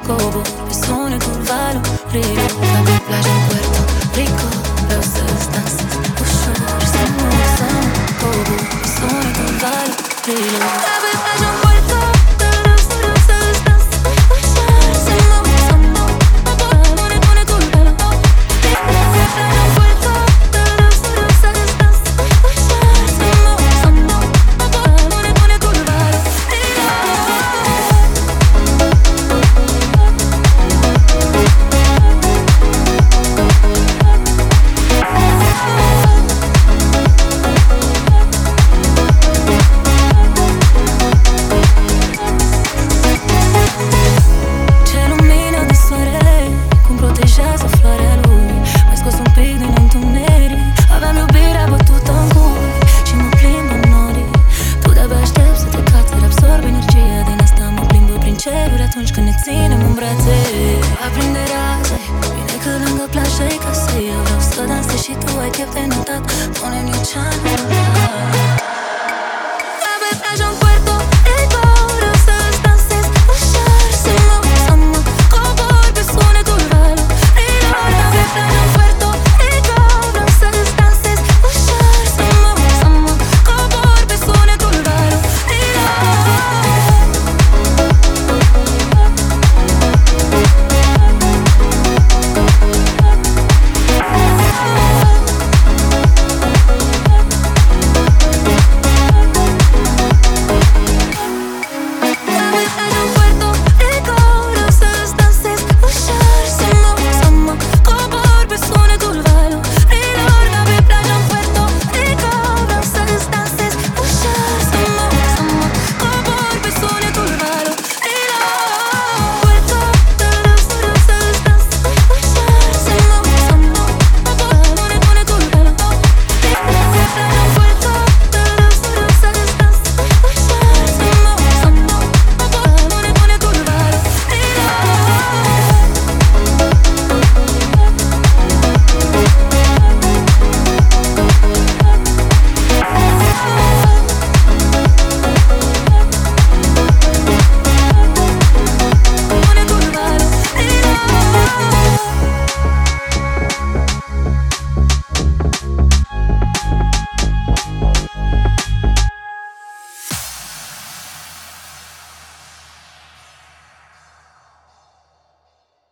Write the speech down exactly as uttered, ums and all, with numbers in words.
cobor pe sunetul valurilor. Fac o plajă în Puerto Rico, vreau să-ți dansez ușor, să mă, să mă cobor pe sunetul valurilor. Vreau pe plajă în Puerto, vreau să-ți dansez ușor, să mă, să mă cobor pe sunetul valurilor. Vreau pe plajă în Puerto, vreau să-ți dansez ușor, să mă, să mă cobor pe sunetul valurilor. Ce lumină de soare, cum protejează floarea lui. M-ai scos un pic din întuneric, aveam iubirea bătută în cui și mă plimb în norii. Tu de-abia aștept să te cațeri, absorb energia din asta. Mă plimbă prin ceruri atunci când ne ținem în brațe. Aprinde raze, bine că lângă plajă e ca să eu vreau să dansez și tu ai chef de notat. Pune-mi Luciano.